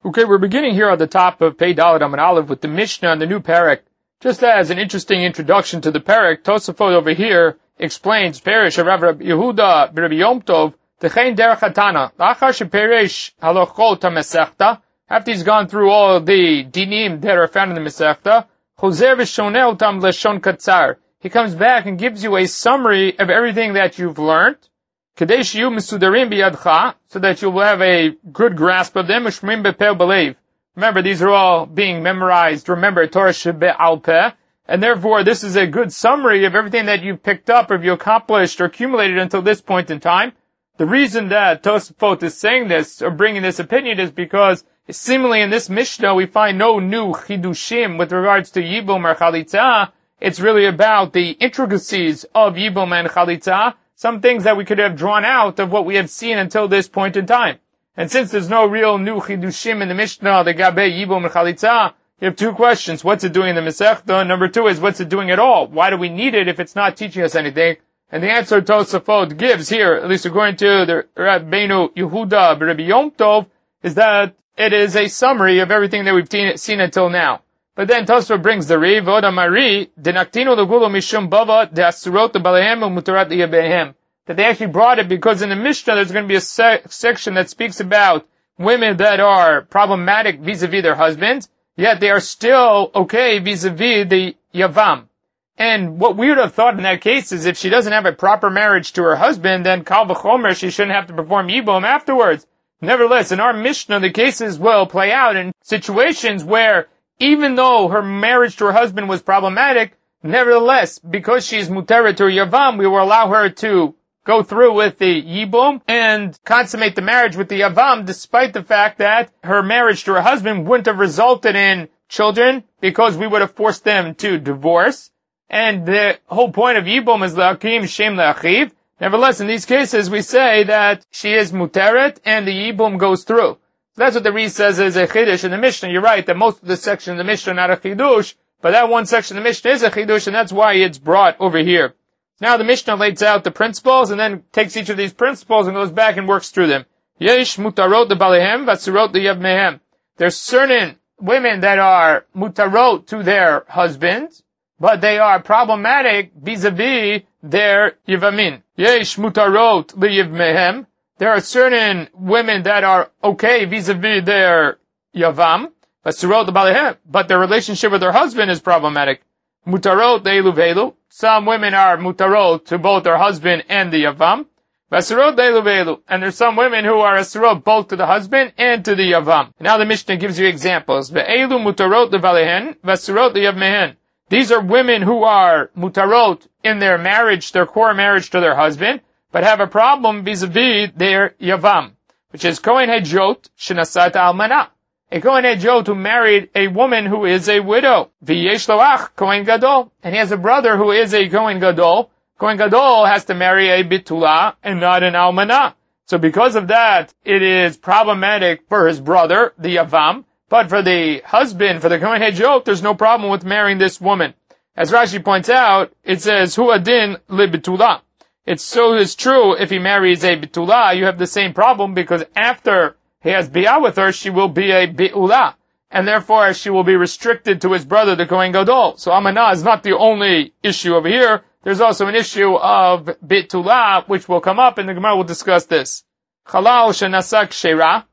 Okay, we're beginning here at the top of Pei Dalet Amud Aleph with the Mishnah and the new parak. Just as an interesting introduction to the parak, Tosafot over here explains Perish of Rav Yehuda B'Rabbi Yom Tov Techein Derech Hatana Achar Sheperesh Halochot HaMesechta. After he's gone through all the dinim that are found in the Mesechta, Chozer V'Shoneh Otam Leshon Katzar. He comes back and gives you a summary of everything that you've learned, Kadei Shiyu Mesudarim B'Yadcha, so that you will have a good grasp of them. Ushmim B'Peh B'Leiv. Remember, these are all being memorized. Remember, Torah Shebe'al Peh, and therefore this is a good summary of everything that you've picked up, or you accomplished, or accumulated until this point in time. The reason that Tosafot is saying this, or bringing this opinion, is because seemingly in this Mishnah we find no new Chidushim with regards to Yibum or Chalitza. It's really about the intricacies of Yibum and Chalitza, some things that we could have drawn out of what we have seen until this point in time. And since there's no real new Chidushim in the Mishnah, the Gabe Yibum and Chalitza, you have two questions. What's it doing in the Masechta? Number two is, what's it doing at all? Why do we need it if it's not teaching us anything? And the answer Tosafot gives here, at least according to the Rabbeinu Yehuda B'Rabbi Yom Tov, is that it is a summary of everything that we've seen until now. But then Tosafot brings the Riv, Oda Mari, Denaktino Legulo Mishum Bava, De Asurot Balehem, Mutarat Yabehem. That they actually brought it because in the Mishnah there's going to be a section that speaks about women that are problematic vis-a-vis their husbands, yet they are still okay vis-a-vis the Yavam. And what we would have thought in that case is if she doesn't have a proper marriage to her husband, then Kal V'chomer, she shouldn't have to perform Yibum afterwards. Nevertheless, in our Mishnah, the cases will play out in situations where even though her marriage to her husband was problematic, nevertheless, because she is muteret or Yavam, we will allow her to go through with the Yibum and consummate the marriage with the Yavam, despite the fact that her marriage to her husband wouldn't have resulted in children, because we would have forced them to divorce. And the whole point of Yibum is L'Akim Shem L'Achiv. Nevertheless, in these cases, we say that she is muteret and the Yibum goes through. So that's what the Riz says is a Chidush in the Mishnah. You're right that most of the section of the Mishnah are not a Chidush, but that one section of the Mishnah is a Chidush, and that's why it's brought over here. Now the Mishnah lays out the principles and then takes each of these principles and goes back and works through them. Yesh mutarot de balehem vasurot de yavmehem. There's certain women that are mutarot to their husbands, but they are problematic vis-a-vis their yavamin. Yesh mutarot le yavmehem. There are certain women that are okay vis-a-vis their yavam, vasurot de balehem, but their relationship with their husband is problematic. Mutarot de eluvelu. Some women are mutarot to both their husband and the yavam. Vasirot de eluvelu. And there's some women who are asirot both to the husband and to the yavam. Now the Mishnah gives you examples. Ve'elu mutarot levalehen, vasirot leyavmehen. These are women who are mutarot in their marriage, their core marriage to their husband, but have a problem vis-a-vis their yavam, which is Kohen Hedjot shenasat almana. A Kohen Hedjot who married a woman who is a widow. V'yesh lo ach Kohen Gadol. And he has a brother who is a Kohen Gadol. Kohen Gadol has to marry a Bitula and not an Almanah. So because of that, it is problematic for his brother, the Yavam. But for the husband, for the Kohen Hedjot, there's no problem with marrying this woman. As Rashi points out, it says, Hu adin li Bitula. It's true if he marries a Bitula, you have the same problem because after he has biyah with her, she will be a bi'ula, and therefore she will be restricted to his brother, the Kohen Gadol. So Amanah is not the only issue over here. There's also an issue of bitula, which will come up, and the Gemara will discuss this. Halal shenasak kshera,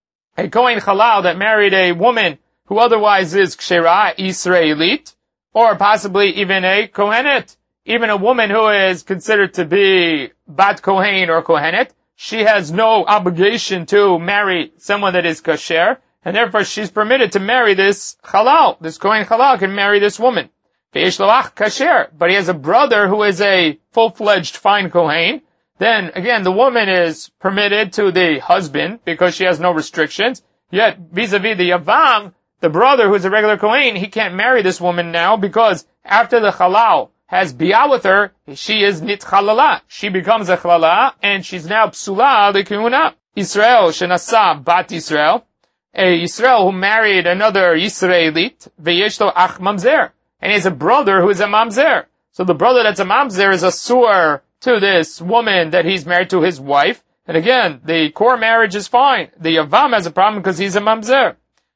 a Kohen halal that married a woman who otherwise is kshera, Israelite, or possibly even a Kohenet, even a woman who is considered to be bat Kohen or Kohenet. She has no obligation to marry someone that is kasher, and therefore she's permitted to marry this halal. This Kohen halal can marry this woman. Ve'esh lo ach kasher, but he has a brother who is a full-fledged fine Kohen. Then, again, the woman is permitted to the husband because she has no restrictions. Yet, vis-a-vis the Yavam, the brother who is a regular Kohen, he can't marry this woman now because after the halal has biyah with her, she is nitchalala. She becomes a chalala, and she's now psula lekihuna. Israel shenasa bat Israel, a Israel who married another Israelite, veyesh lo ach mamzer, and he has a brother who is a mamzer. So the brother that's a mamzer is a suor to this woman that he's married to, his wife. And again, the core marriage is fine. The yavam has a problem because he's a mamzer.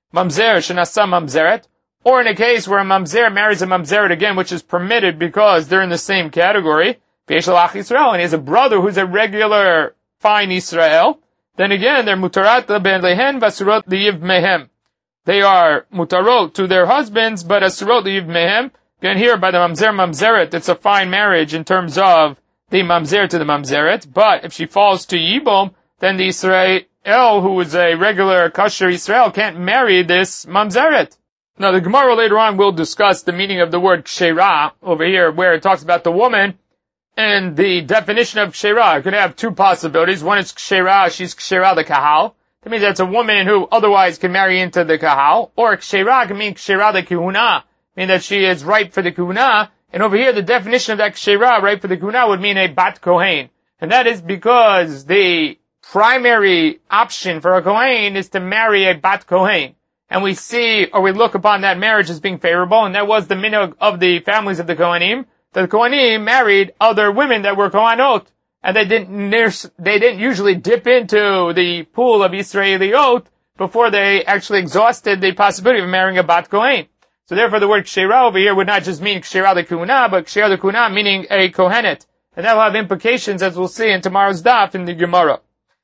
mamzer shenasa mamzeret, or in a case where a mamzer marries a mamzeret again, which is permitted because they're in the same category, v'yeshalach Yisrael, and he has a brother who's a regular fine Israel, then again they're mutarat ben lehen v'asurot liyiv mehem. They are mutarot to their husbands, but asurot liyiv mehem. Again here by the mamzer mamzeret, it's a fine marriage in terms of the mamzer to the mamzeret, but if she falls to yibum, then the Israel, who is a regular kosher Israel, can't marry this mamzeret. Now the Gemara later on will discuss the meaning of the word kshera over here, where it talks about the woman, and the definition of kshera could have two possibilities. One is kshera, she's kshera the kahal. That means that's a woman who otherwise can marry into the kahal. Or kshera can mean kshera the kihuna, meaning that she is ripe for the kihuna. And over here the definition of that kshera, ripe for the kihuna, would mean a bat kohen. And that is because the primary option for a kohen is to marry a bat kohen. And we see, or we look upon that marriage as being favorable, and that was the minhag of the families of the Kohanim. The Kohanim married other women that were Kohanot, and they didn't usually dip into the pool of Israeliot before they actually exhausted the possibility of marrying a Bat Kohen. So therefore the word Kshera over here would not just mean Kshera the Kuna, but Kshera the Kuna meaning a Kohenet. And that will have implications, as we'll see in tomorrow's daf in the Gemara.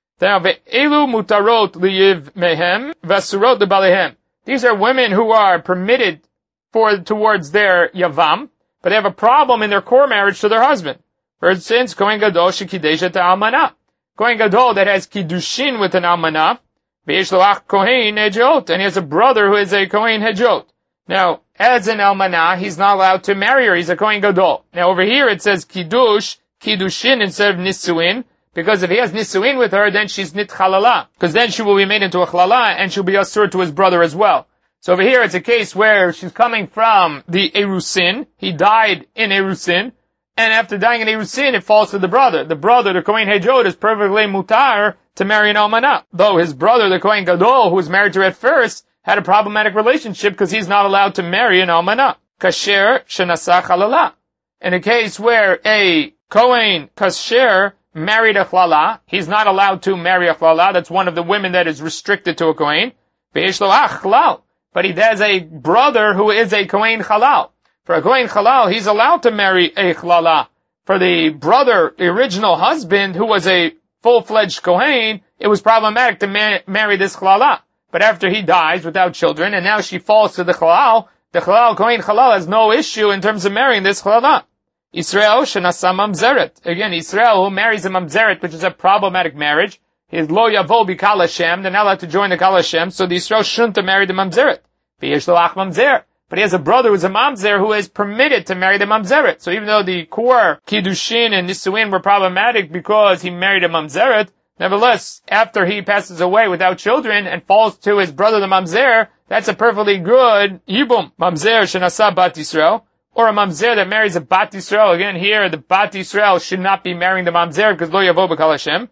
Ve'elu mutarot liyiv mehem v'asurot lebalehem. These are women who are permitted towards their yavam, but they have a problem in their core marriage to their husband. For instance, Kohen Gadol shekidesha ta'almana. Kohen Gadol that has kiddushin with an almana, ve'yesh lo ach kohen hejot, and he has a brother who is a kohen hejot. Now, as an almana, he's not allowed to marry her. He's a Kohen Gadol. Now over here it says kiddushin instead of nisuin, because if he has nisuin with her, then she's nit chalala, because then she will be made into a chalala, and she'll be asur to his brother as well. So over here it's a case where she's coming from the erusin. He died in erusin, and after dying in erusin, it falls to the brother. The brother, the Kohen Hejot, is perfectly mutar to marry an almanah. Though his brother, the Kohen Gadol, who was married to her at first, had a problematic relationship because he's not allowed to marry an almanah. Kasher shenasa chalala. In a case where a Kohen kasher married a chlala, he's not allowed to marry a chlala. That's one of the women that is restricted to a Kohen. Ve'yesh lo ach chalal. But he has a brother who is a Kohen Chalal. For a Kohen Chalal, he's allowed to marry a Chalala. For the brother, the original husband, who was a full-fledged Kohen, it was problematic to marry this Chalala. But after he dies without children, and now she falls to the Kohen Chalal has no issue in terms of marrying this Chalala. Israel shenasa mamzeret. Again, Israel who marries a mamzeret, which is a problematic marriage, is lo yavo bi kal Hashem, they're not allowed to join the kal Hashem, so the Yisrael shouldn't have married the mamzeret. V'yesh lo ach mamzer. But he has a brother who's a mamzer who is permitted to marry the mamzeret. So even though the core kiddushin and nisuin were problematic because he married a mamzeret, nevertheless, after he passes away without children and falls to his brother the mamzer, that's a perfectly good yibum. Mamzer shenasa bat Yisrael, or a mamzer that marries a bat Yisrael. Again here, the bat Yisrael should not be marrying the mamzer because lo yavo bi kal Hashem.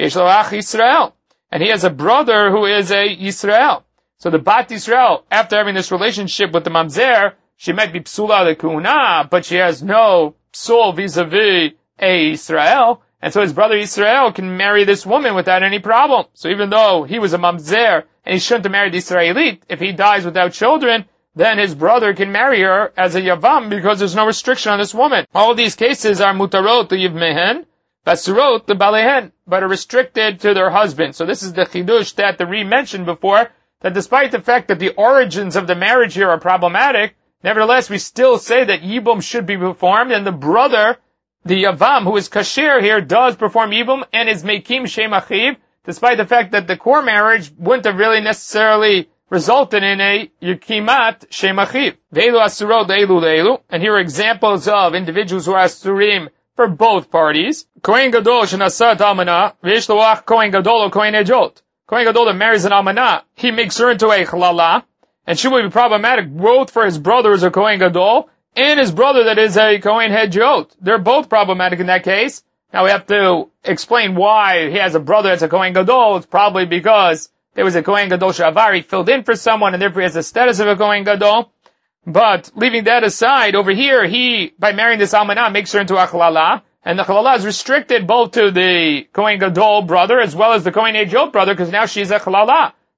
Yisrael. And he has a brother who is a Yisrael. So the Bat Yisrael, after having this relationship with the Mamzer, she might be psula the kuna, but she has no psul vis-a-vis a Yisrael. And so his brother Yisrael can marry this woman without any problem. So even though he was a Mamzer and he shouldn't have married the Israelite, if he dies without children, then his brother can marry her as a Yavam because there's no restriction on this woman. All of these cases are mutarot to yiv mehen, basurot the balehen, but are restricted to their husband. So this is the chidush that the Ri mentioned before, that despite the fact that the origins of the marriage here are problematic, nevertheless we still say that yibum should be performed, and the brother, the yavam, who is kasher here, does perform yibum and is mekim shem achiv, despite the fact that the core marriage wouldn't have really necessarily resulted in a yikimat shem achiv. Ve'elu asurot le'elu le'elu, and here are examples of individuals who are asurim for both parties. Kohen Gadol shenasat almana, v'yesh lo ach Kohen Gadol or Kohen Hejot. Kohen Gadol that marries an almana, he makes her into a chalala, and she will be problematic both for his brother as a Kohen Gadol, and his brother that is a Kohen Hejot. They're both problematic in that case. Now we have to explain why he has a brother that's a Kohen Gadol. It's probably because there was a Kohen Gadol Shavari filled in for someone, and therefore he has the status of a Kohen Gadol. But leaving that aside, over here, he, by marrying this almanah, makes her into a chalala, and the chalala is restricted both to the Kohen Gadol brother as well as the Kohen Hejot brother, because now she's a chalala.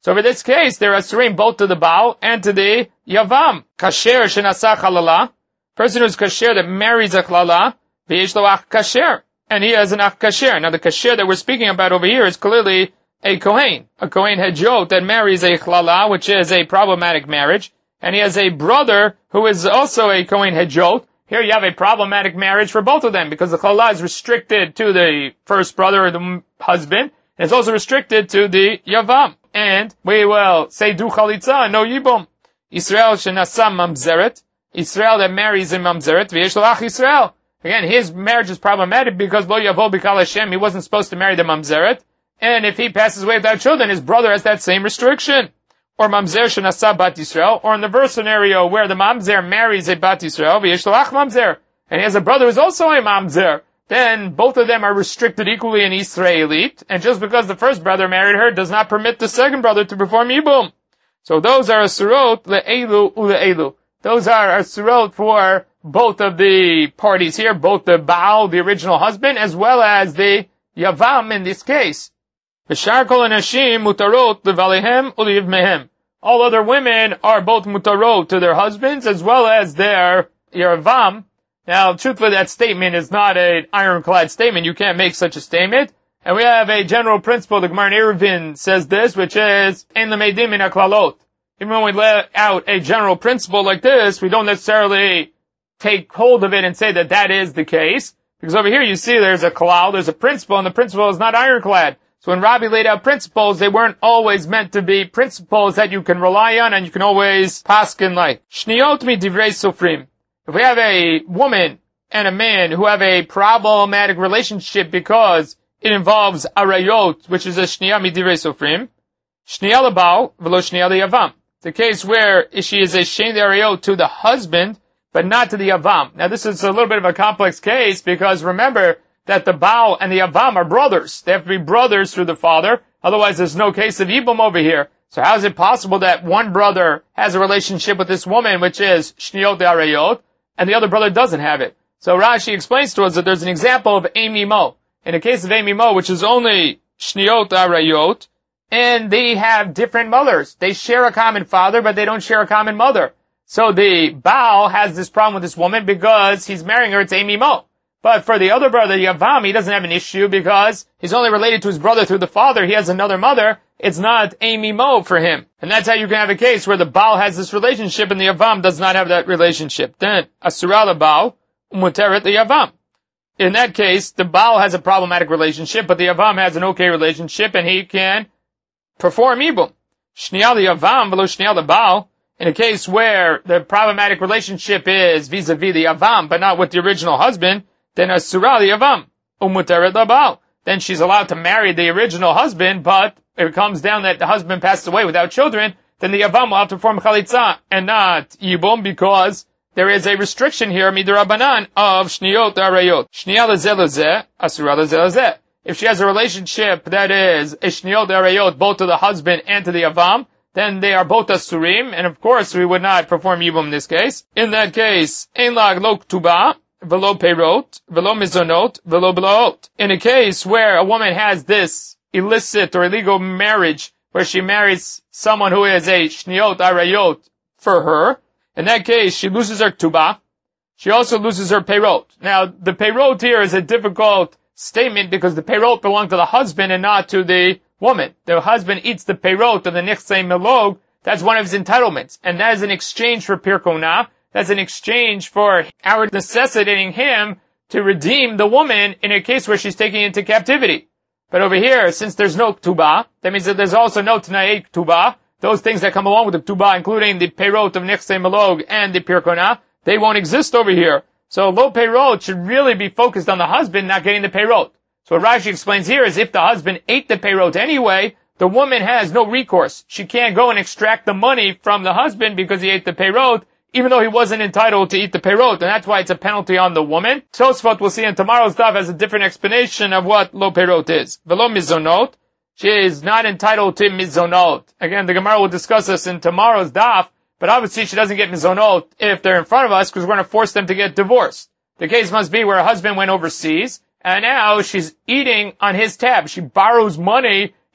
So in this case, they're asurim both to the Baal and to the Yavam. Kasher shenasa chalala. Person who's kasher that marries a chalala, v'yesh lo ach kasher. And he has an ach kasher. Now the kasher that we're speaking about over here is clearly a Kohen hedjot that marries a chalala, which is a problematic marriage. And he has a brother who is also a Kohen hedjot. Here you have a problematic marriage for both of them, because the chalala is restricted to the first brother or the husband, and it's also restricted to the Yavam. And we will say du chalitza, no yibum. Israel shenasa mamzeret. Israel that marries a mamzeret, v'yesh lo ach Israel. Again, his marriage is problematic because lo yavo b'kal Hashem, he wasn't supposed to marry the mamzeret. And if he passes away without children, his brother has that same restriction. Or mamzer shenasa bat Yisrael, or in the verse scenario where the mamzer marries a bat Yisrael, v'yesh lo ach mamzer, and he has a brother who's also a mamzer, then both of them are restricted equally in Israelite, and just because the first brother married her does not permit the second brother to perform yibum. So those are asurot le'elu u'le'elu. Those are asurot for both of the parties here, both the Baal, the original husband, as well as the Yavam in this case. V'shar kol hanashim mutarot levalehem u'liyivmehem. All other women are both mutarot to their husbands as well as their Yavam. Now, truthfully, that statement is not an ironclad statement. You can't make such a statement. And we have a general principle, the Gemara in Eruvin says this, which is, en lemedim min haklalot. Even when we let out a general principle like this, we don't necessarily take hold of it and say that that is the case. Because over here you see there's a klal, there's a principle, and the principle is not ironclad. So when Rabbi laid out principles, they weren't always meant to be principles that you can rely on and you can always paskin like. Shniot mi divrei sofrim. If we have a woman and a man who have a problematic relationship because it involves arayot, which is a shniya mi divrei sofrim, shniya lebal v'lo shniya leyavam. It's a case where she is a shein arayot to the husband, but not to the yavam. Now this is a little bit of a complex case because remember that the Baal and the Yavam are brothers. They have to be brothers through the father. Otherwise, there's no case of Yibum over here. So how is it possible that one brother has a relationship with this woman, which is Shniot Arayot, and the other brother doesn't have it? So Rashi explains to us that there's an example of Amy Mo. In the case of Amy Mo, which is only Shniot Arayot, and they have different mothers. They share a common father, but they don't share a common mother. So the Baal has this problem with this woman because he's marrying her. It's Amy Mo. But for the other brother, Yavam, he doesn't have an issue because he's only related to his brother through the father. He has another mother. It's not Amy Mo for him. And that's how you can have a case where the Baal has this relationship and the Yavam does not have that relationship. Then, Asura the Baal, Muteret the Yavam. In that case, the Baal has a problematic relationship, but the Yavam has an okay relationship and he can perform Ibum. Shnial the Yavam, below Shnial the Baal. In a case where the problematic relationship is vis-a-vis the Yavam, but not with the original husband, then Asura the Yavam, Umuteret the Baal. Then she's allowed to marry the original husband, but if it comes down that the husband passed away without children, then the Yavam will have to perform Chalitza and not Yibum because there is a restriction here, Midrabanan, of Shniot Arayot. Shniya lezeh lezeh, Asura lezeh lezeh. If she has a relationship that is a Shniot Arayot both to the husband and to the Yavam, then they are both Asurim, and of course we would not perform Yibum in this case. In that case, Ein lag lo ktubah, velo peirot, velo mizonot, velo blaot. In a case where a woman has this illicit or illegal marriage, where she marries someone who is a shniot arayot for her, in that case she loses her ktubah. She also loses her peirot. Now the peirot here is a difficult statement because the peirot belong to the husband and not to the woman. The husband eats the peirot of the nichsei melog. That's one of his entitlements, and that is in exchange for pirkona. That's an exchange for our necessitating him to redeem the woman in a case where she's taken into captivity. But over here, since there's no ktubah, that means that there's also no t'nai ktubah. Those things that come along with the ktubah, including the peirot of nichsei melog and the pirkona, they won't exist over here. So lo peirot should really be focused on the husband not getting the peirot. So what Rashi explains here is if the husband ate the peirot anyway, the woman has no recourse. She can't go and extract the money from the husband because he ate the peirot, even though he wasn't entitled to eat the peirot, and that's why it's a penalty on the woman. Tosfot, we'll see in tomorrow's daf, has a different explanation of what lo peirot is. Velo mizonot, she is not entitled to mizonot. Again, the Gemara will discuss this in tomorrow's daf, but obviously she doesn't get mizonot if they're in front of us, because we're going to force them to get divorced. The case must be where a husband went overseas, and now she's eating on his tab. She borrows money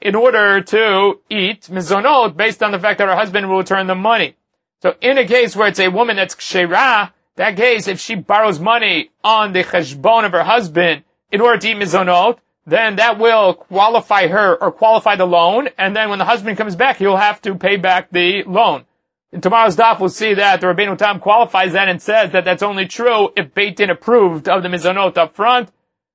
in order to eat mizonot based on the fact that her husband will return the money. So in a case where it's a woman that's kshera, that case, if she borrows money on the cheshbon of her husband in order to eat mizonot, then that will qualify her or qualify the loan, and then when the husband comes back, he'll have to pay back the loan. In tomorrow's daf, we'll see that the Rabbeinu Tam qualifies that and says that that's only true if Beit Din approved of the mizonot up front,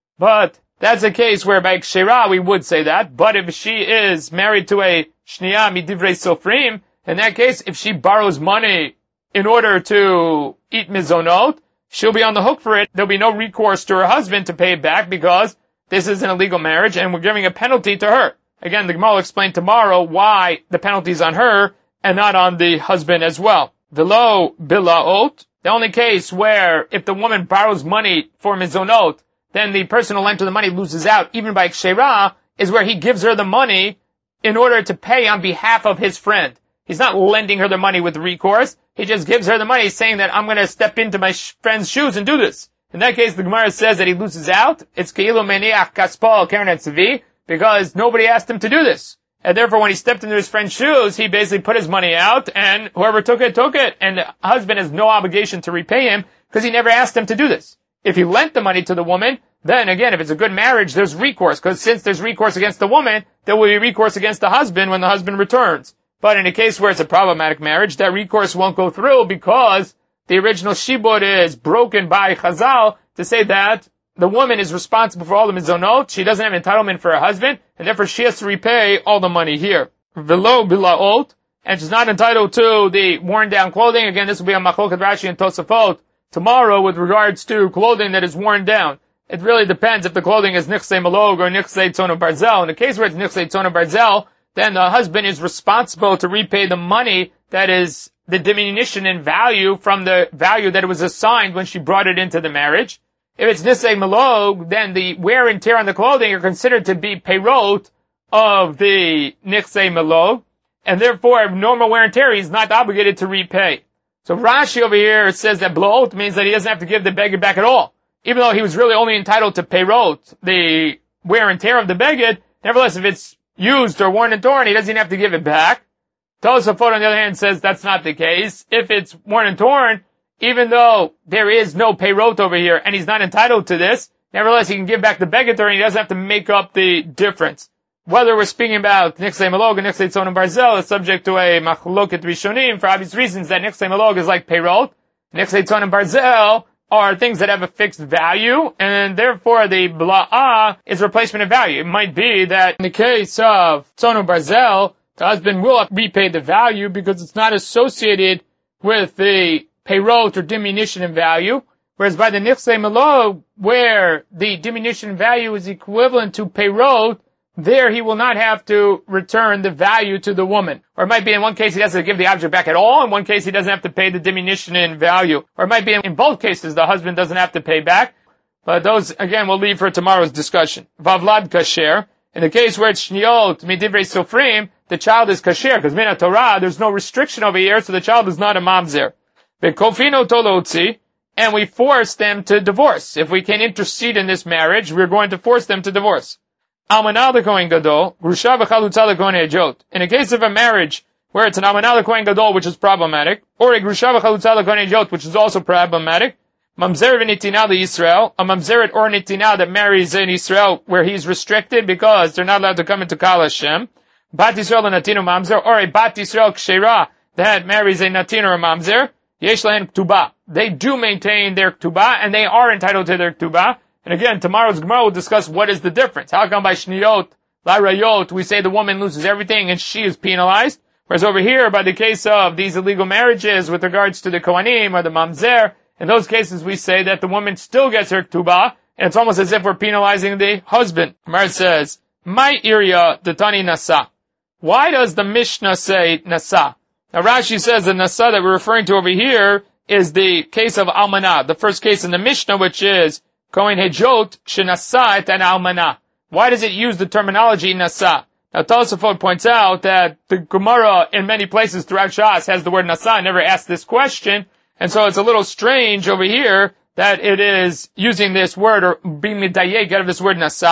but that's a case where by kshera we would say that, but if she is married to a shniya midivrei sofrim, in that case, if she borrows money in order to eat mizonot, she'll be on the hook for it. There'll be no recourse to her husband to pay it back because this is an illegal marriage and we're giving a penalty to her. Again, the Gemara will explain tomorrow why the penalty is on her and not on the husband as well. Velo bilaot, the only case where if the woman borrows money for mizonot, then the person who lent her the money loses out, even by kshera, is where he gives her the money in order to pay on behalf of his friend. He's not lending her the money with recourse. He just gives her the money saying that I'm going to step into my friend's shoes and do this. In that case, the Gemara says that he loses out. It's keilu meniach kaspo keren tzvi, because nobody asked him to do this. And therefore, when he stepped into his friend's shoes, he basically put his money out, and whoever took it, took it. And the husband has no obligation to repay him, because he never asked him to do this. If he lent the money to the woman, then again, if it's a good marriage, there's recourse, because since there's recourse against the woman, there will be recourse against the husband when the husband returns. But in a case where it's a problematic marriage, that recourse won't go through because the original shibud is broken by Chazal to say that the woman is responsible for all the mizonot. She doesn't have entitlement for her husband, and therefore she has to repay all the money here. Velo bilaot, and she's not entitled to the worn down clothing. Again, this will be on Machloket Rashi and Tosafot tomorrow with regards to clothing that is worn down. It really depends if the clothing is nichsei malog or nichsei tzona barzel. In the case where it's nichsei tzona barzel, then the husband is responsible to repay the money that is the diminution in value from the value that it was assigned when she brought it into the marriage. If it's nisei malog, then the wear and tear on the clothing are considered to be peirot of the nichsei malog, and therefore normal wear and tear he's not obligated to repay. So Rashi over here says that bloot means that he doesn't have to give the beged back at all. Even though he was really only entitled to peirot, the wear and tear of the beged, nevertheless if it's used or worn and torn, he doesn't have to give it back. Tosafot, on the other hand, says that's not the case. If it's worn and torn, even though there is no peirot over here and he's not entitled to this, nevertheless he can give back the beged and he doesn't have to make up the difference. Whether we're speaking about nichsei malog and nichsei tzona barzel is subject to a machloket rishonim for obvious reasons that nichsei malog is like peirot. Nichsei tzona barzel are things that have a fixed value, and therefore the bla'ah is replacement of value. It might be that in the case of tzona barzel, the husband will repay the value because it's not associated with the peirot or diminution in value, whereas by the nichsei malog, where the diminution in value is equivalent to peirot, there he will not have to return the value to the woman. Or it might be in one case he doesn't give the object back at all, in one case he doesn't have to pay the diminution in value. Or it might be in both cases the husband doesn't have to pay back. But those, again, we'll leave for tomorrow's discussion. Vavlad kasher. In the case where it's shniot midivrei sofrim, the child is kasher, because min Torah, there's no restriction over here, so the child is not a mamzer. V'kofino tolotzi, and we force them to divorce. If we can intercede in this marriage, we're going to force them to divorce. Almanah lekohen gadol, grusha v'chalutza lekohen hejot. In a case of a marriage where it's an almanah lekohen gadol, which is problematic, or a grusha v'chalutza lekohen hejot, which is also problematic, mamzer v'nitina leYisrael, a mamzeret or nitina that marries in Israel where he's restricted because they're not allowed to come into Kal Hashem, bat Yisrael natinu mamzer, or a bat Yisrael kshera that marries a natin or a mamzer, yesh lahen ktubah. They do maintain their ktubah, and they are entitled to their ktubah. And again, tomorrow's Gemara will discuss what is the difference. How come by shniyot, la rayot, we say the woman loses everything and she is penalized? Whereas over here, by the case of these illegal marriages with regards to the kohanim or the mamzer, in those cases we say that the woman still gets her ktubah, and it's almost as if we're penalizing the husband. Gemara says, my area, the tani nasa. Why does the Mishnah say nasa? Now Rashi says the nasa that we're referring to over here is the case of almanah, the first case in the Mishnah, which is Kohen Hejot shenasa et an almanah. Why does it use the terminology nasa? Now Tosafot points out that the Gemara in many places throughout Shas has the word nasa, never asked this question, and so it's a little strange over here that it is using this word or being midayek out of this word nasa.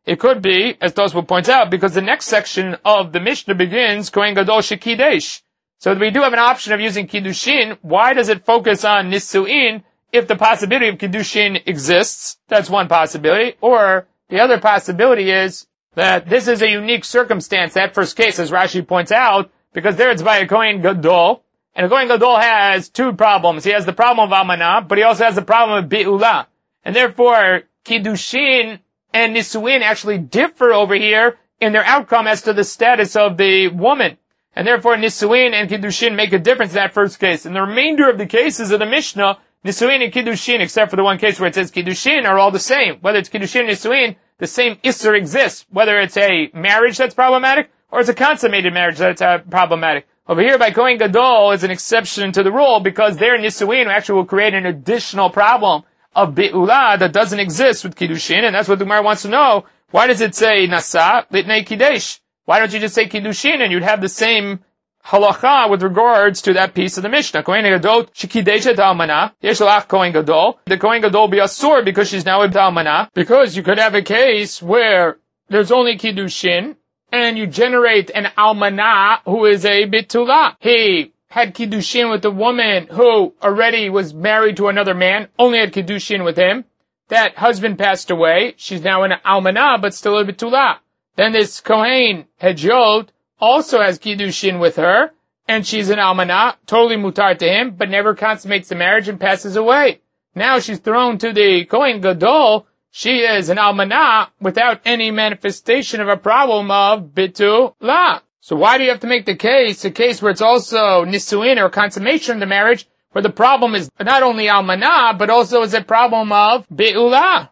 It could be, as Tosfot points out, because the next section of the Mishnah begins, Kohen Gadol Shekidesh. So we do have an option of using Kiddushin. Why does it focus on Nisu'in if the possibility of Kiddushin exists? That's one possibility. Or the other possibility is that this is a unique circumstance, that first case, as Rashi points out, because there it's by a Kohen Gadol. And a Kohen Gadol has two problems. He has the problem of Almanah, but he also has the problem of Be'ulah. And therefore, Kiddushin and Nisuin actually differ over here in their outcome as to the status of the woman. And therefore, Nisuin and Kiddushin make a difference in that first case. In the remainder of the cases of the Mishnah, Nisuin and Kiddushin, except for the one case where it says Kiddushin, are all the same. Whether it's Kiddushin or Nisuin, the same Isser exists. Whether it's a marriage that's problematic, or it's a consummated marriage that's problematic. Over here, by Kohen Gadol, is an exception to the rule, because their Nisuin actually will create an additional problem of Be'ulah that doesn't exist with Kiddushin, and that's what the Gemara wants to know. Why does it say Nasa, Litnei Kiddush? Why don't you just say Kiddushin, and you'd have the same halacha with regards to that piece of the Mishnah? Kohen Gadol, Shekideshet Almanah, Yesh Lach Kohen Gadol. The Kohen Gadol be asur because she's now a Almanah, because you could have a case where there's only Kiddushin, and you generate an Almanah who is a Bitulah. He had Kiddushin with a woman who already was married to another man, only had Kiddushin with him. That husband passed away. She's now an Almanah, but still a Betulah. Then this Kohen Hedjot also has Kiddushin with her, and she's an Almanah, totally mutar to him, but never consummates the marriage and passes away. Now she's thrown to the Kohen Gadol. She is an Almanah without any manifestation of a problem of Betulah. So why do you have to make the case a case where it's also Nisuin or consummation of the marriage, where the problem is not only Almanah, but also is a problem of Be'ulah?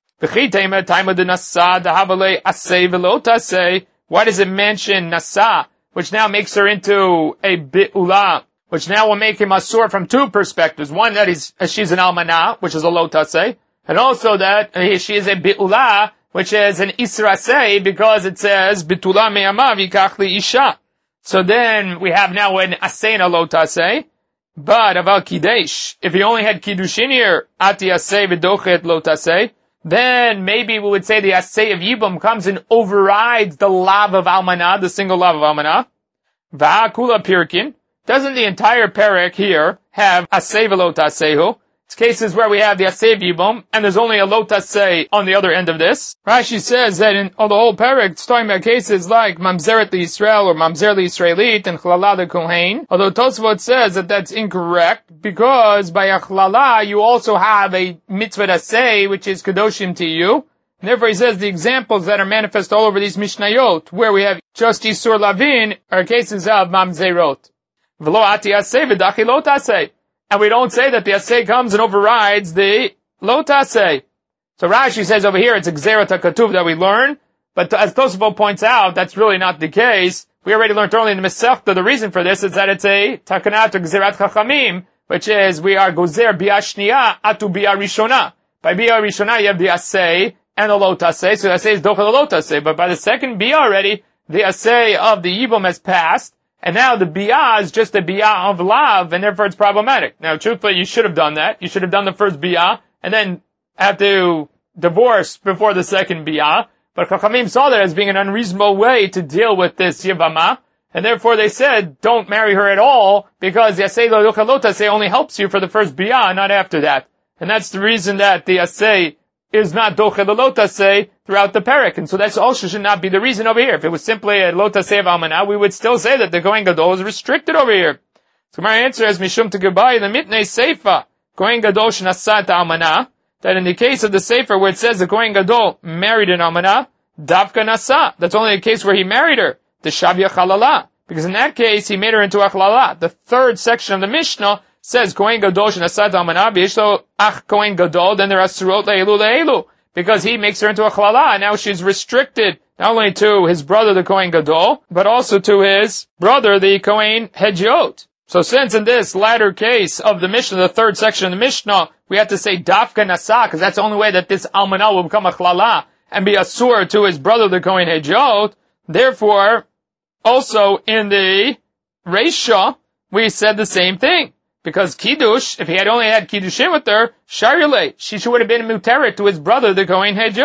Why does it mention Nasa, which now makes her into a Be'ulah, which now will make him asur from two perspectives. One, that she's an Almanah, which is a lo taseh, and also that she is a Be'ulah, which is an Israseh, because it says, Betulah me'amav yikach li isha. So then we have now an asay and a lo taseh. But about Kiddush, if he only had Kiddushin here, ati asay v'dochet lo taseh, then maybe we would say the asay of Yibum comes and overrides the lav of Almanah, the single lav of Almanah. Va'akula pirkin. Doesn't the entire parak here have asay v'lo tasehu? It's cases where we have the asay of Yibum, and there's only a lo taseh on the other end of this. Rashi says that in the whole parak, it's talking about cases like Mamzeret Yisrael or Mamzer Yisraelit and Chlala the Kohen. Although Tosfot says that that's incorrect, because by a Chlala you also have a mitzvah asay, which is Kedoshim to you. And therefore he says the examples that are manifest all over these Mishnayot, where we have just Yisur Lavin, are cases of Mamzerot. V'lo ati asay v'dachi lo taseh. And we don't say that the asay comes and overrides the lo taseh. So Rashi says over here it's a Gzerat HaKatuv that we learn, but as Tosfot points out, that's really not the case. We already learned earlier in the Masechta, the reason for this is that it's a Takanat or Gzerat Chachamim, which is we are Gozer Bia Shniya Atu Bia Rishona. By Bia Rishona you have the asay and the lo taseh, so the asay is Dochel lo taseh, but by the second Bia already, the asay of the Yibum has passed, and now the biyah is just a biyah of lav, and therefore it's problematic. Now, truthfully, you should have done that. You should have done the first biyah, and then have to divorce before the second biyah. But Chachamim saw that as being an unreasonable way to deal with this yivama, and therefore they said, don't marry her at all, because the asay lo taseh only helps you for the first biyah, not after that. And that's the reason that the asay is not dochel lo taseh throughout the parak, and so that's also should not be the reason over here. If it was simply a lo taseh of Almanah, we would still say that the Kohen Gadol is restricted over here. So my answer is mishum tegabai the mitnei seifa Kohen Gadol shnasat Almanah, that in the case of the sefer where it says the Kohen Gadol married an Almanah, davka nasa, that's only a case where he married her, the shavya chalala, because in that case he made her into a chalala. The third section of the Mishnah says Kohen Gadol shnasat Almanah b'yishlo ach Kohen Gadol, then there are surot le'elu le'elu, because he makes her into a chalala, and now she's restricted not only to his brother the Kohen Gadol, but also to his brother the Kohen Hedjot. So since in this latter case of the Mishnah, the third section of the Mishnah, we have to say dafka nasa, because that's the only way that this Almanah will become a chalala and be asur to his brother the Kohen Hedjot. Therefore, also in the Reisha, we said the same thing. Because Kiddush, if he had only had Kiddushin with her, Sharyale, she would have been muteret to his brother, the Kohen Hedjot.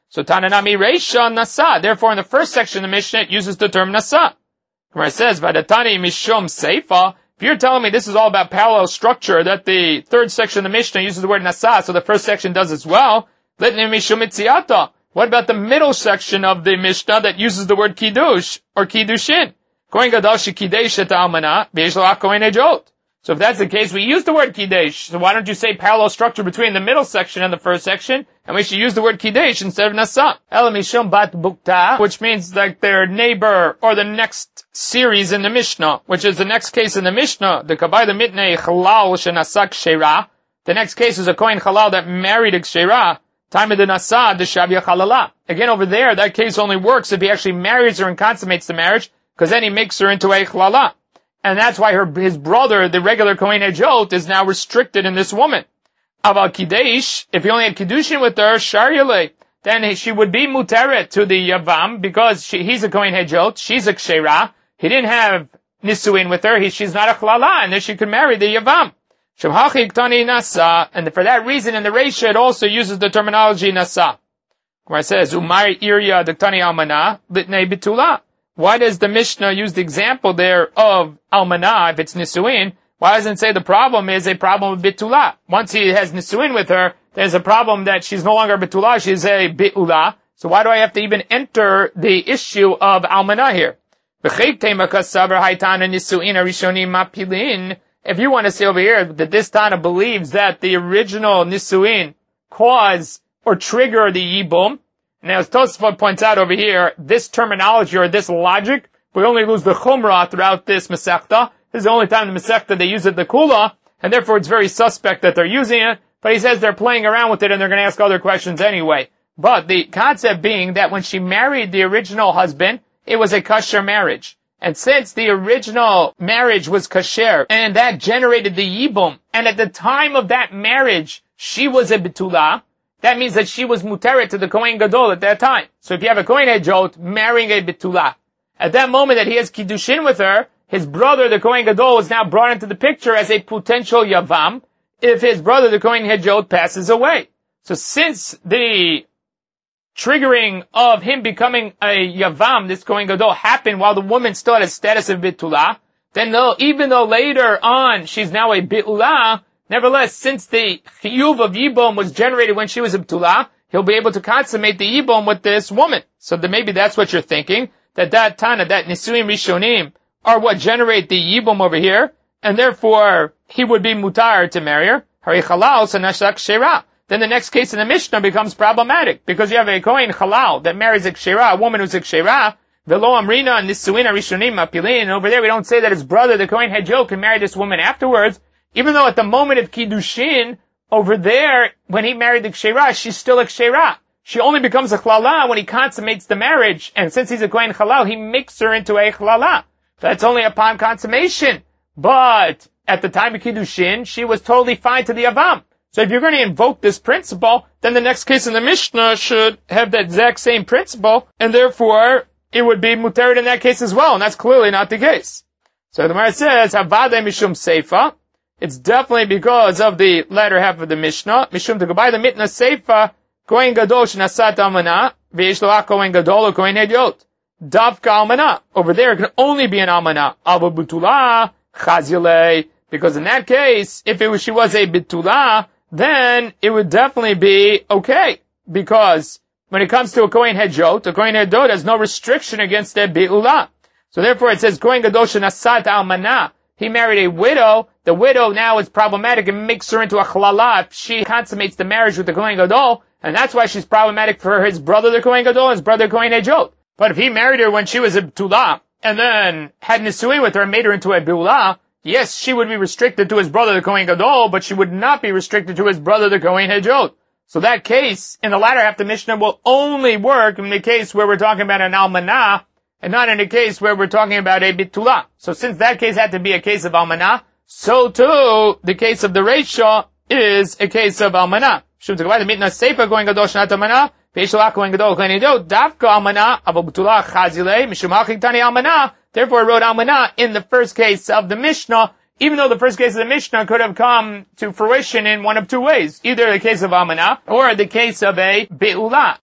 So Tananami Reisha Nasa. Therefore, in the first section of the Mishnah, it uses the term Nasa. Where it says, Vadatani Mishum Seifa. If you're telling me this is all about parallel structure, that the third section of the Mishnah uses the word Nasa, so the first section does as well, Litni Mishum Itziata. What about the middle section of the Mishnah that uses the word Kiddush or Kiddushin? Kohen Gadol Shekidesh et Almana, V'yesh lo Kohen Hejot. So if that's the case, we use the word Kiddush. So why don't you say parallel structure between the middle section and the first section? And we should use the word Kiddush instead of Nasa. Ela Mishum Bat Bukta, which means like their neighbor or the next series in the Mishnah, which is the next case in the Mishnah, the Kabbai the Mitnei Chalal Shenasak Shera. The next case is a Kohen Halal that married a Kshera. Time of the Nasa, the Shavya Chalala. Again, over there, that case only works if he actually marries her and consummates the marriage, because then he makes her into a Chalala. And that's why his brother, the regular Kohen Hejot, is now restricted in this woman. Aval Kiddush, if he only had Kiddushin with her, Sharyale, then she would be Muteret to the Yavam, because he's a Kohen Hejot, she's a Kshera. He didn't have Nisuin with her, she's not a Chalala, and then she could marry the Yavam. Nasa, and for that reason in the Reisha it also uses the terminology Nasa. Where it says, Umar Irya Daktani Almana, Litnei Bitula. Why does the Mishnah use the example there of Almana if it's Nisuin? Why doesn't it say the problem is a problem of Bitula? Once he has Nisuin with her, there's a problem that she's no longer Bitula, she's a Bitula. So why do I have to even enter the issue of Almana here? If you want to say over here that this Tana believes that the original Nisuin cause or trigger the Yibum, now as Tosafot points out over here, this terminology or this logic, we only lose the Chumrah throughout this Masechta. This is the only time in the Masechta they use it the Kula, and therefore it's very suspect that they're using it, but he says they're playing around with it and they're going to ask other questions anyway. But the concept being that when she married the original husband, it was a kosher marriage. And since the original marriage was kasher, and that generated the yibum, and at the time of that marriage, she was a betula, that means that she was muteret to the Kohen Gadol at that time. So if you have a Kohen Hejot marrying a betula, at that moment that he has kiddushin with her, his brother, the Kohen Gadol, is now brought into the picture as a potential yavam, if his brother, the Kohen Hejot, passes away. So since the triggering of him becoming a Yavam, this Kohen Gadol, happened while the woman still had a status of Bitula, then even though later on she's now a Bitula, nevertheless, since the Chiyuv of Yibom was generated when she was a Bitula, he'll be able to consummate the Yibom with this woman. So maybe that's what you're thinking, that Tana, that Nisuim Rishonim, are what generate the Yibom over here, and therefore he would be mutar to marry her. Hari Chalal Sanashak Shera. Then the next case in the Mishnah becomes problematic, because you have a Kohen Halal that marries a Kshera, a woman who's a Kshera, Velo Amrina and Nisuin Arishonim Mapilin, and over there we don't say that his brother, the Kohen Hejot, can marry this woman afterwards, even though at the moment of Kiddushin, over there, when he married the Kshera, she's still a Kshera. She only becomes a Chlala when he consummates the marriage, and since he's a Kohen Halal, he makes her into a Chlala. That's only upon consummation. But at the time of Kiddushin, she was totally fine to the Avam. So if you're going to invoke this principle, then the next case in the Mishnah should have that exact same principle, and therefore it would be mutarid in that case as well, and that's clearly not the case. So the Gemara says, Havade Mishum Seifa. It's definitely because of the latter half of the Mishnah. Mishum to go by the Mitna Seifa, Kohen Gadol Shnasat Almana, V'yesh lo Kohen Gadol or Kohen Hejot. Davka Almana. Over there it can only be an Almana. Alba Butula, Chazile. Because in that case, if she was a Bitula, then it would definitely be okay. Because when it comes to a Kohen Hejot has no restriction against a Bi'ula. So therefore it says, Kohen Gadol Shnasat Almana. He married a widow. The widow now is problematic and makes her into a Chlala if she consummates the marriage with the Kohen Gadol. And that's why she's problematic for his brother, the Kohen Gadol, and his brother, Kohen Hejot. But if he married her when she was a Bitula, and then had Nisui with her and made her into a Bi'ula, yes, she would be restricted to his brother, the Kohen Gadol, but she would not be restricted to his brother, the Kohen Hejot. So that case, in the latter half of the Mishnah, will only work in the case where we're talking about an Almanah, and not in the case where we're talking about a Bitula. So since that case had to be a case of Almanah, so too, the case of the Reisha is a case of Almanah. Shum Tzagavai, the Mitna Seifa, Kohen Gadol, Shnat Almanah, Ve'eshalach Kohen Gadol, Kohen Hejot, Davka Almanah, Avo Bitula, Chazile, Mishum Hachik Tani Almanah. Therefore, I wrote Almanah in the first case of the Mishnah, even though the first case of the Mishnah could have come to fruition in one of two ways. Either the case of Almanah, or the case of a Be'ula.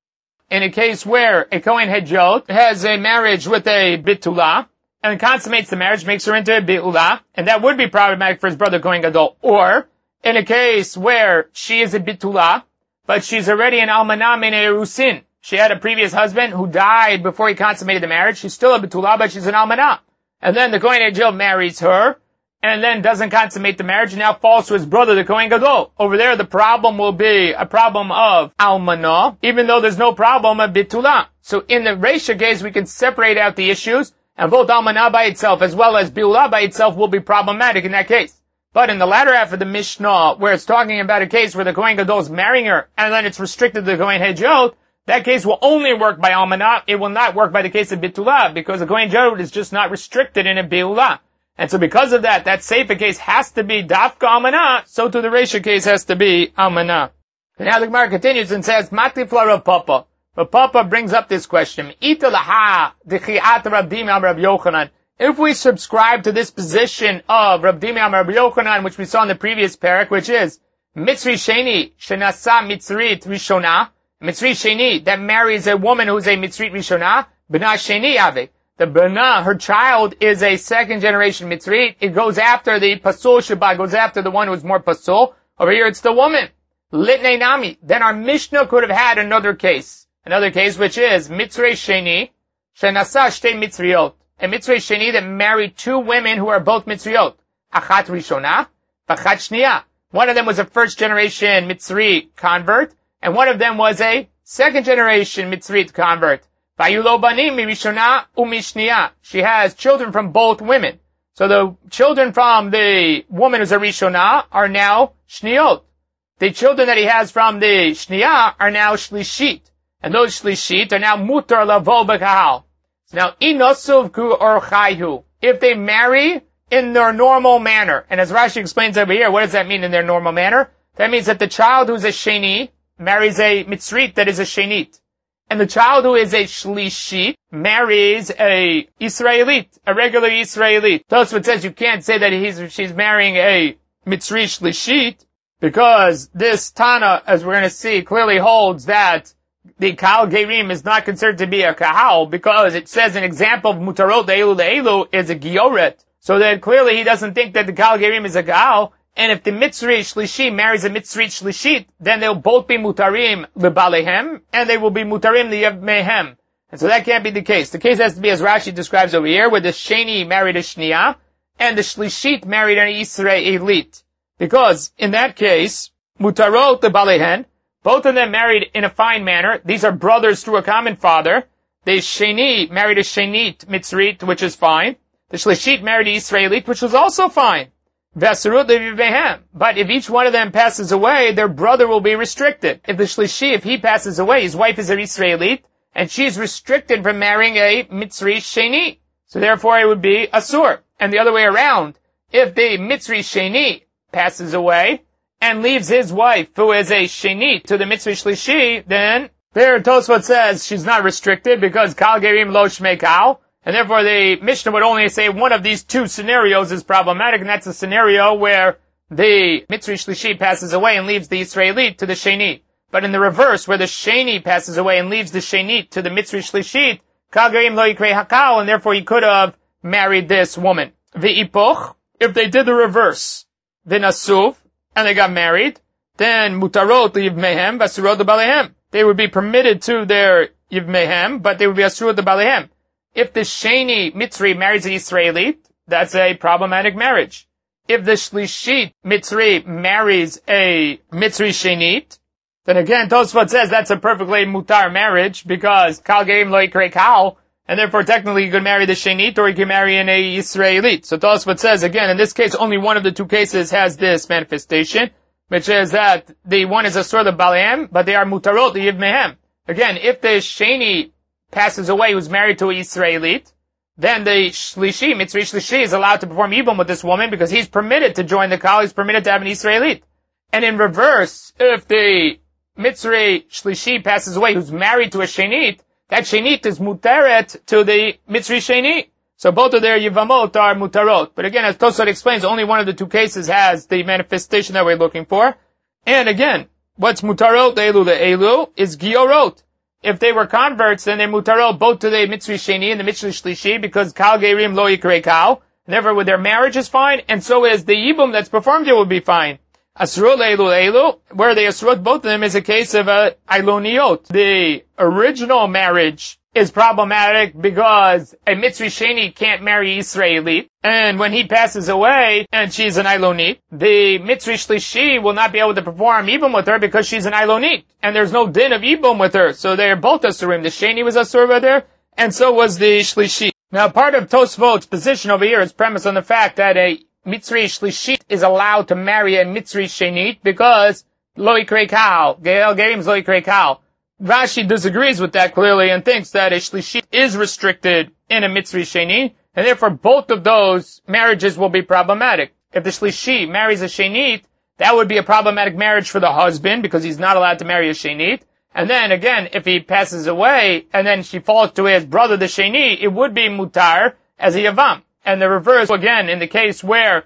in a case where a Kohen Hedjot has a marriage with a Bitula, and consummates the marriage, makes her into a Bi'ula, and that would be problematic for his brother Kohen Gadol. Or, in a case where she is a Bitula, but she's already an Almanah min Erusin. She had a previous husband who died before he consummated the marriage. She's still a Bitula, but she's an Almanah. And then the Kohen Hedjot marries her, and then doesn't consummate the marriage, and now falls to his brother, the Kohen Gadol. Over there, the problem will be a problem of Almanah, even though there's no problem of Bitula. So in the Reisha case, we can separate out the issues, and both Almanah by itself as well as Bi'ula by itself will be problematic in that case. But in the latter half of the Mishnah, where it's talking about a case where the Kohen Gadol is marrying her, and then it's restricted to the Kohen Hedjot, that case will only work by Almanah. It will not work by the case of Bitula, because the Kohen Hedjot is just not restricted in a Bi'ula. And so because of that, that Seifa case has to be Dafka Almanah, so too the Reisha case has to be Almanah. And now the Gemara continues and says, Matifla Rav Papa. Rav Papa brings up this question. If we subscribe to this position of Rav Dimi Amar Rav Yochanan, which we saw in the previous parak, which is Mitzri Sheni Shenasa Mitzrit Rishona, Mitzri Sheni that marries a woman who's a Mitzrit Rishona, B'na Sheni Ave. The B'na, her child, is a second generation Mitzrit. It goes after the Pasul Shabbat, goes after the one who's more Pasul. Over here it's the woman. Litnei Nami. Then our Mishnah could have had another case. Another case which is Mitzri Sheni Shenasa Shtei Mitzriot. A Mitzri Sheni that married two women who are both Mitzriot. Achat Rishona, Achat Shniya. One of them was a first generation Mitzri convert, and one of them was a second generation Mitzrit convert. Vayulo banim mirishona umishniya. She has children from both women. So the children from the woman who's a Rishona are now Shniot. The children that he has from the Shniya are now Shlishit. And those Shlishit are now Mutar Lavo B'Kahal. So now, Inosuvku or Chayhu. If they marry in their normal manner, and as Rashi explains over here, what does that mean in their normal manner? That means that the child who's a Sheni marries a Mitzrit that is a Shenit. And the child who is a Shlishit marries a Israelite, a regular Israelite. Tosfot says you can't say that she's marrying a Mitzri Shlishit, because this Tana, as we're going to see, clearly holds that the Kahal Gerim is not considered to be a Kahal, because it says an example of Mutarot Le'elu Le'elu is a Gioret. So that clearly he doesn't think that the Kahal Gerim is a Kahal. And if the Mitzri Shlishi marries a Mitzri Shlishit, then they'll both be Mutarim Lebalehem, and they will be Mutarim Liyavmehem. And so that can't be the case. The case has to be as Rashi describes over here, where the Sheni married a Shniya, and the Shlishit married an Israelite. Because, in that case, Mutarot Lebalehen, both of them married in a fine manner. These are brothers through a common father. The Sheni married a Shenit Mitzrit, which is fine. The Shlishit married an Israelite, which was also fine. But if each one of them passes away, their brother will be restricted. If the Shlishi, if he passes away, his wife is an Israelite, and she's restricted from marrying a Mitzri Sheni. So therefore it would be Asur. And the other way around, if the Mitzri Sheni passes away, and leaves his wife, who is a Sheni, to the Mitzri Shlishi, then there Tosfot says she's not restricted, because Kal Gerim Lo Shmei Kal. And therefore the Mishnah would only say one of these two scenarios is problematic, and that's a scenario where the Mitzri Shlishi passes away and leaves the Israelite to the Sheni. But in the reverse, where the Sheni passes away and leaves the Sheni to the Mitzri Shlishit, Kal Gerim Lo Yikrei Hakal, and therefore he could have married this woman. V'ipoch, if they did the reverse, the Nasuv, and they got married, then Mutarot Yivmehem, Vasurot Balehem. They would be permitted to their Yivmehem, but they would be Asurot Balehem. If the Sheni Mitzri marries an Israelite, that's a problematic marriage. If the Shlishit Mitzri marries a Mitzri Shenit, then again Tosfot says that's a perfectly mutar marriage, because Kal Gerim Lo Yikrei Kal, and therefore technically you could marry the Shenit or you can marry an Israelite. So Tosfot says again, in this case only one of the two cases has this manifestation, which is that the one is Asur Balehem, but they are Mutarot Yivmehem. Again, if the Sheni passes away who's married to an Israelite, then the Shlishi, Mitzri Shlishi, is allowed to perform Yibum with this woman, because he's permitted to join the Kahal, he's permitted to have an Israelite. And in reverse, if the Mitzri Shlishi passes away who's married to a Shenit, that Shenit is muteret to the Mitzri Sheni. So both of their Yivamot are mutarot. But again, as Tosfot explains, only one of the two cases has the manifestation that we're looking for. And again, what's mutarot, elu is giorot. if they were converts, then they're mutarel both to the mitzri sheni and the mitzri shlishi, because kal geirim lo yikrei kal. Therefore, their marriage is fine, and so is the yibum that's performed here will be fine. Asrut leilu, where they asrut both of them is a case of ailoniot. The original marriage is problematic because a mitzri sheni can't marry Israeli, and when he passes away and she's an ailonit, the mitzri shlishi will not be able to perform ibum with her because she's an ailonit, and there's no din of ibum with her, so they're both asurim. The sheni was asur over there, and so was the shlishi. Now, part of Tosfot's position over here is premised on the fact that a mitzri shlishit is allowed to marry a mitzri shenit because lo yikrei kal, geil geirim lo yikrei kal. Rashi disagrees with that clearly and thinks that a shlishit is restricted in a mitzri sheni, and therefore both of those marriages will be problematic. If the shlishi marries a shenit, that would be a problematic marriage for the husband because he's not allowed to marry a shenit. And then again, if he passes away and then she falls to his brother the sheni, it would be mutar as a yavam. And the reverse again, in the case where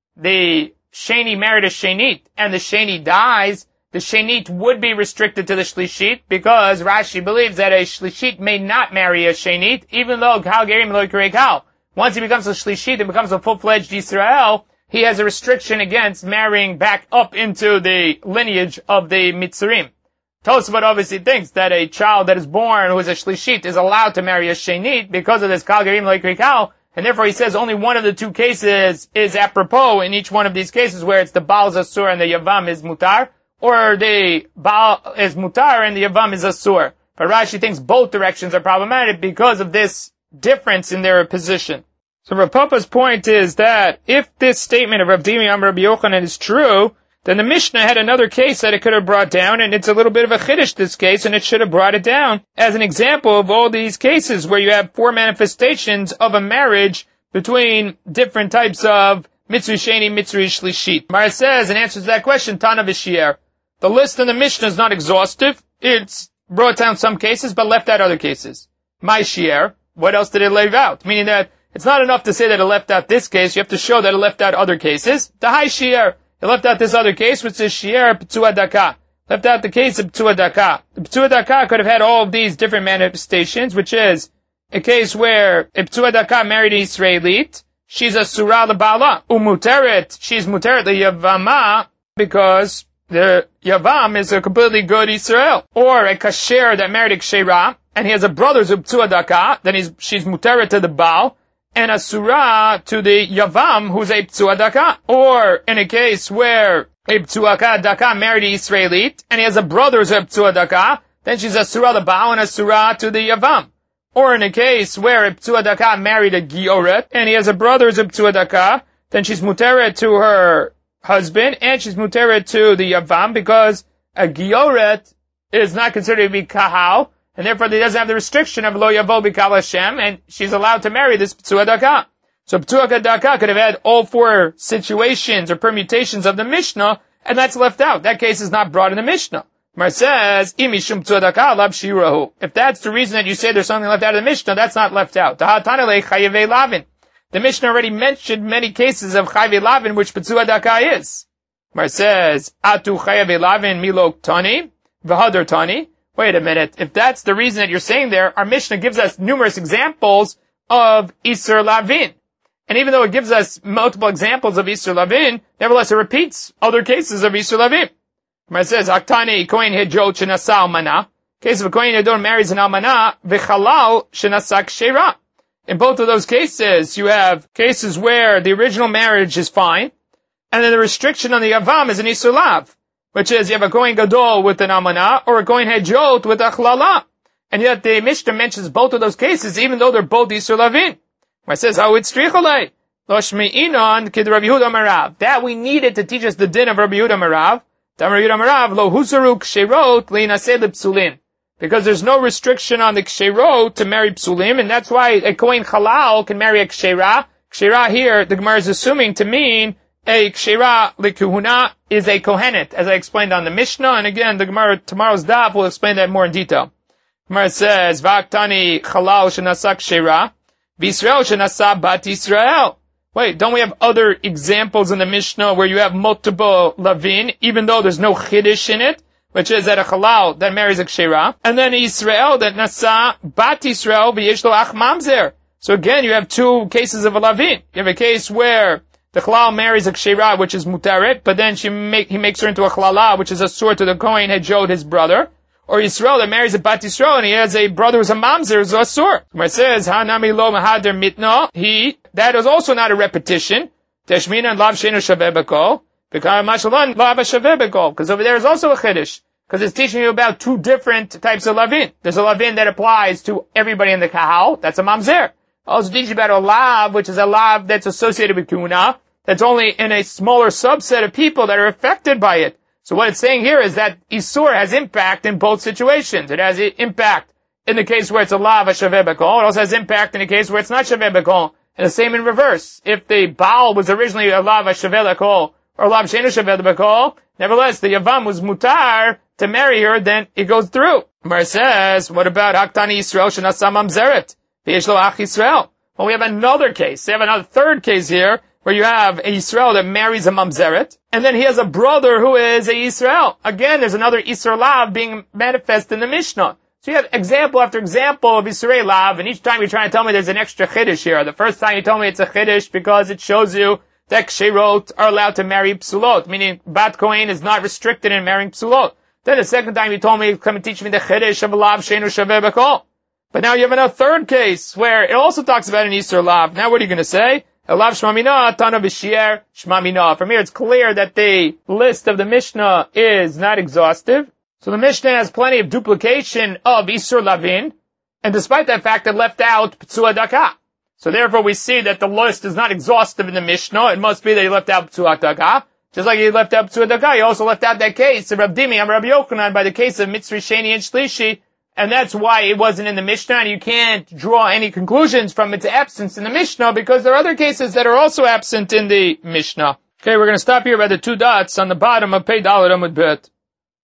the sheni married a shenit and the sheni dies, the shenit would be restricted to the shlishit because Rashi believes that a shlishit may not marry a shenit, even though kal gerim lo yikrei kal. Once he becomes a shlishit and becomes a full-fledged Yisrael, he has a restriction against marrying back up into the lineage of the Mitzrim. Tosafot obviously thinks that a child that is born who is a shlishit is allowed to marry a shenit because of this kal gerim lo yikrei kal, and therefore he says only one of the two cases is apropos in each one of these cases where it's the Baal Asur and the Yavam is mutar, or the Baal is mutar and the Yavam is Asur. But Rashi thinks both directions are problematic because of this difference in their position. So Rav Papa's point is that if this statement of Rav Dimi Amar Rabbi Yochanan is true, then the Mishnah had another case that it could have brought down, and it's a little bit of a chiddush, this case, and it should have brought it down as an example of all these cases where you have four manifestations of a marriage between different types of mitzri sheni, mitzri shlishit. Mara says, in answer to that question, Tana v'shier. The list in the Mishnah is not exhaustive. It's brought down some cases, but left out other cases. My shier, what else did it leave out? Meaning that it's not enough to say that it left out this case, you have to show that it left out other cases. The high shier. It left out this other case, which is Shier P'tua Daka. Left out the case of P'tua Daka. The P'tua Daka could have had all of these different manifestations, which is a case where a P'tua Daka married an Israelite, she's a Surah L'Bala. Umuteret, she's Muteret L'Yavama, because the Yavam is a completely good Israel. Or a Kasher that married a Kshera, and he has a brother who's a P'tua Daka, then she's Muteret to the Baal, and a surah to the Yavam, who's a P'tua Daka. Or in a case where a P'tua Daka married an Israelite, and he has a brother who's a P'tua Daka, then she's a surah to the Baal and a surah to the Yavam. Or in a case where a P'tua Daka married a Gioret, and he has a brother who's a P'tua Daka, then she's muteret to her husband, and she's muteret to the Yavam, because a Gioret is not considered to be Kahal, and therefore he doesn't have the restriction of Lo Yavo B'Kal Hashem, and she's allowed to marry this P'tua Daka. So P'tua Daka could have had all four situations or permutations of the Mishnah, and that's left out. That case is not brought in the Mishnah. Mar says, Imishum P'tua Daka Lab Shirahu. If that's the reason that you say there's something left out of the Mishnah, that's not left out. Tahatanale Chayevei Lavin. The Mishnah already mentioned many cases of Chayevei Lavin, which P'tua Daka is. Mar says, Atu Chayevei Lavin Milok Tani, V'Hadar Tani. Wait a minute. If that's the reason that you're saying there, our Mishnah gives us numerous examples of Isur Lavin. And even though it gives us multiple examples of Isur Lavin, nevertheless it repeats other cases of Isur Lavin. It says, Aktani Kohen Hedjot Shenasa Almana. Case of a Kohen Hedjot marries an Almana, V'Chalal Shenasak Sheira. In both of those cases, you have cases where the original marriage is fine, and then the restriction on the Yavam is an Isur Lav, which is you have a Kohen Gadol with an Almana, or a Kohen Hedjot with a Chlala. And yet the Mishnah mentions both of those cases, even though they're both Isur Lavin. It says, How it's Tricholei? Loshmi Kid Rabbi Yehuda Marav. That we needed to teach us the din of Rabbi Yehuda Marav. Because there's no restriction on the Ksherot to marry Psulim, and that's why a Kohen Halal can marry a Kshera. Kshera here, the Gemara is assuming to mean a Kshera Likuhuna is a Kohenet, as I explained on the Mishnah, and again, the Gemara, tomorrow's daf will explain that more in detail. Gemara says, V'aktani Halal Shenasa Kshera, V'Yisrael Shenasa Bat Yisrael. Wait, don't we have other examples in the Mishnah where you have multiple lavin, even though there's no chiddush in it? which is that a halal that marries a kshira, and then Yisrael that nasa bat Yisrael v'yesh lo ach mamzer. So again, you have two cases of a lavin. You have a case where the halal marries a kshira, which is mutaret, but then he makes her into a halala, which is a sword to the Kohen Hejod, his brother. Or Yisrael that marries a bat Yisrael, and he has a brother who's a mamzer, who's a sword. Where it says, hanami lo mahader mitno, that is also not a repetition. Teshmina and lav sheinu shaveh b'kol. Because over there is also a chiddush, because it's teaching you about two different types of lavin. There's a lavin that applies to everybody in the kahal, that's a mamzer. Also teaching you about a lav, which is a lav that's associated with kuna, that's only in a smaller subset of people that are affected by it. So what it's saying here is that isur has impact in both situations. It has impact in the case where it's a lav shaveh b'kol. It also has impact in the case where it's not shaveh b'kol. And the same in reverse. If the baal was originally a lav shaveh b'kol, or lav sheinu shaveh b'kol, nevertheless, the yavam was mutar to marry her, then it goes through. Mar says, what about Haktani Yisrael shenasa mamzeret? V'yesh lo ach Yisrael. Well, we have another case. We have another third case here, where you have a Yisrael that marries a mamzeret, and then he has a brother who is a Yisrael. Again, there's another Yisrael lav being manifest in the Mishnah. So you have example after example of Yisrael lav, and each time you're trying to tell me there's an extra chiddush here. The first time you told me it's a chiddush because it shows you that kshirot are allowed to marry psulot, meaning bat kohen is not restricted in marrying psulot. Then the second time you told me, come and teach me the chiddush of lav sheinu shaveh b'kol. But now you have another third case where it also talks about an Yisrael lav. Now what are you going to say? Elav shmamina, tana v'shier shmamina. From here it's clear that the list of the Mishnah is not exhaustive. So the Mishnah has plenty of duplication of Yisur lavin, and despite that fact it left out p'tzua daka. So therefore we see that the list is not exhaustive in the Mishnah. It must be that he left out P'tsuat Daka. Just like he left out P'tsuat Daka, he also left out that case of Rab Dimi and Rabbi Yochanan by the case of Mitzri, Sheni, and Shlishi. And that's why it wasn't in the Mishnah, and you can't draw any conclusions from its absence in the Mishnah, because there are other cases that are also absent in the Mishnah. Okay, we're going to stop here by the two dots on the bottom of Pei Daled Amud Bet.